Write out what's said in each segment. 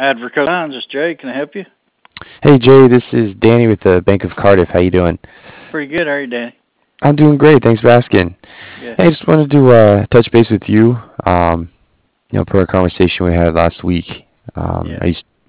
Adverco Signs, this is Jay. Can I help you? Hey Jay, this is Danny with the Bank of Cardiff. How you doing? Pretty good. How are you, Danny? I'm doing great. Thanks for asking. Good. Hey, I just wanted to touch base with you. Per our conversation we had last week. Yeah.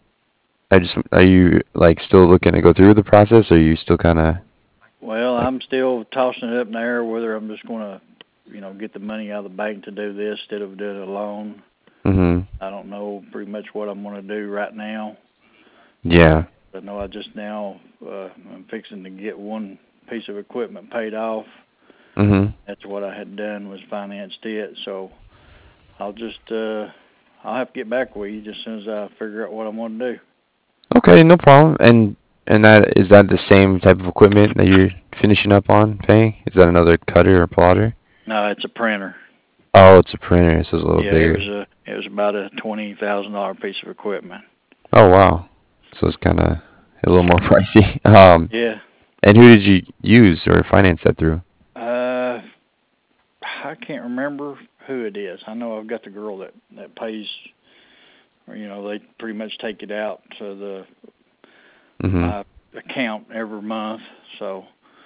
Are you like still looking to go through the process? Or are you still kind of Well, like, I'm still tossing it up in the air whether I'm just going to, get the money out of the bank to do this instead of doing it alone. mm-hmm, I don't know pretty much what I'm going to do right now. yeah, I know I just now I'm fixing to get one piece of equipment paid off. mm-hmm. That's what I had done was financed it. So I'll just I'll have to get back with you just as soon as I figure out what I'm going to do. Okay, no problem. And that is that the same type of equipment that you're finishing up on paying? Is that another cutter or plotter? No, it's a printer. Oh, it's a printer, so it's a little Yeah, bigger. it was about a $20,000 piece of equipment. Oh wow. So it's kind of a little more pricey. Yeah. And who did you use or finance that through? Uh, I can't remember who it is. I know I've got the girl that pays. Or, they pretty much take it out to Mm-hmm. my account every month. So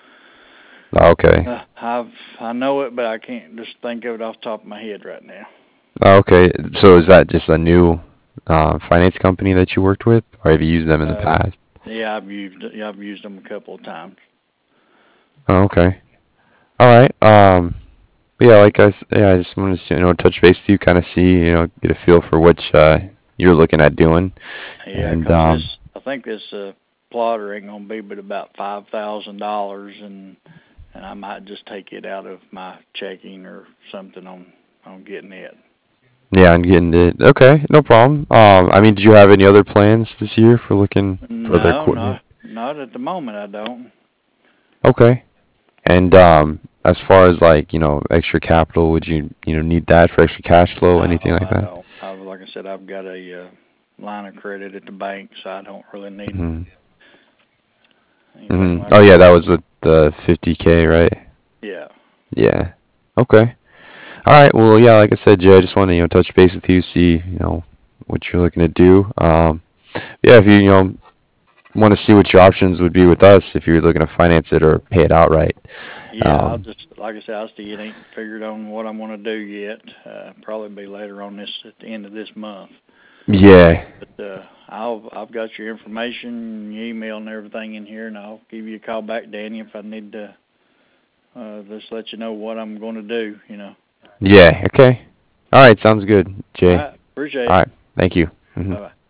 Oh, okay. I know it, but I can't just think of it off the top of my head right now. Oh, okay. So is that just a new finance company that you worked with, or have you used them in the Uh, past? I've used them a couple of times. Oh, okay. All right. But yeah, yeah, I just wanted to touch base with you, kind of see, get a feel for what you're looking at doing, Yeah, and 'cause I think this plotter ain't gonna be but about $5,000, and I might just take it out of my checking or something on getting it. yeah, I'm getting it. Okay, no problem. I mean, did you have any other plans this year for looking for other No, equipment? not at the moment. I don't. Okay. And as far as like, extra capital, would you need that for extra cash flow, anything No, like I that? don't. Like I said, I've got a line of credit at the bank, so I don't really need Hmm. anything Hmm. like Oh yeah, that. that was with the 50K, right? Yeah. Yeah. Okay. All right. Well, yeah, like I said, Jay, I just want to, touch base with you, see, what you're looking to do. Yeah, if you want to see what your options would be with us if you're looking to finance it or pay it outright. Yeah, I'll Um, just, like I said, I still ain't figured on what I'm going to do yet. Probably be later on this at the end of this month. yeah. But I've got your information, your email, and everything in here, and I'll give you a call back, Danny, if I need to just let you know what I'm going to do. Yeah. Okay. All right. Sounds good, All Jay. right, appreciate All it. right. Thank you. Bye bye.